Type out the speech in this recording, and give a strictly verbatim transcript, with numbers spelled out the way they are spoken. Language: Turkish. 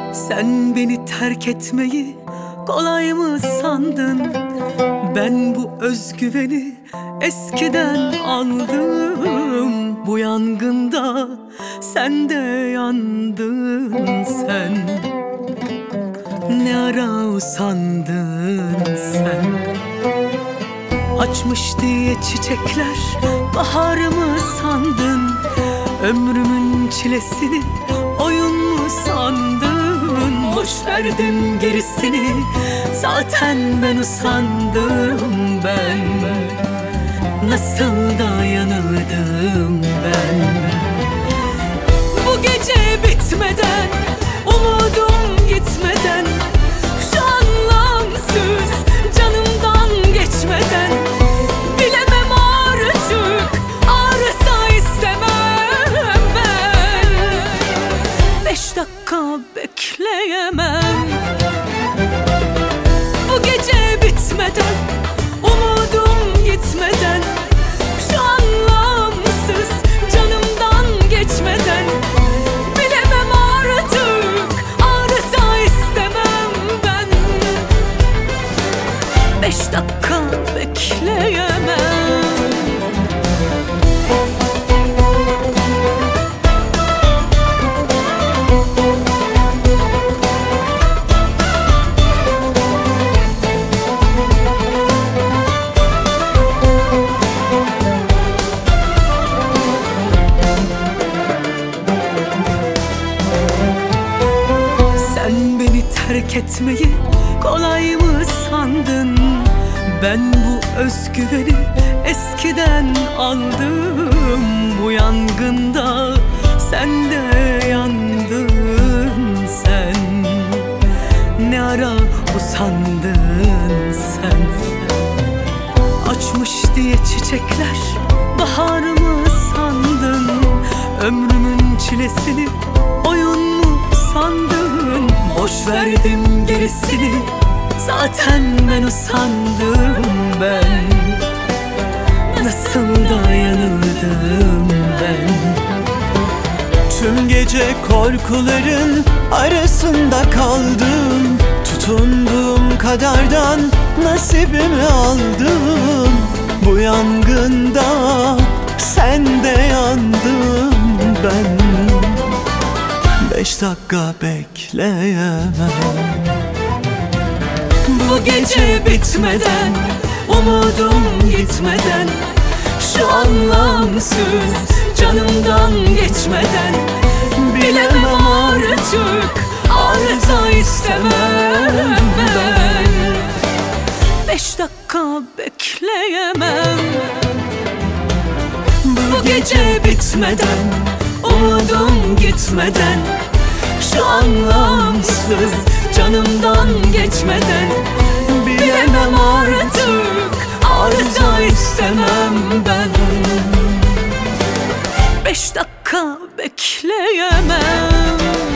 Sen beni terk etmeyi kolay mı sandın? Ben bu özgüveni eskiden aldım. Bu yangında sen de yandın sen. Ne ara usandın sen? Açmış diye çiçekler bahar mı sandın? Ömrümün çilesini oyun mu sandın? Boş verdim gerisini, zaten ben usandım ben. Nasıl da yanıldım ben. Bu gece bitmeden, umudum gitmeden, şu anlamsız canımdan geçmeden, bilemem artık, ağrısa istemem ben. Beş dakika bekleyemem. Bu gece bitmeden, umudum gitmeden, şu anlamsız canımdan geçmeden, bilemem artık, ağrısa istemem ben. Beş dakika bekleyemem. Terk etmeyi kolay mı sandın? Ben bu özgüveni eskiden aldım. Bu yangında sen de yandın sen. Ne ara usandın sen? Açmış diye çiçekler bahar mı sandın? Ömrümün çilesini oyun mu sandın? Boş verdim gerisini, zaten ben usandım ben. Nasıl da yanıldım ben. Tüm gece korkuların arasında kaldım. Tutunduğum kadardan nasibimi aldım. Bu yangında sen de yandın ben. Beş dakika bekleyemem. Bu gece bitmeden, umudum gitmeden, şu anlamsız canımdan geçmeden, bilemem artık, arıza istemem ben. Beş dakika bekleyemem. Bu gece bitmeden, umudum gitmeden, şu anlamsız canımdan geçmeden, bilemem artık, arıza istemem ben. Beş dakika bekleyemem.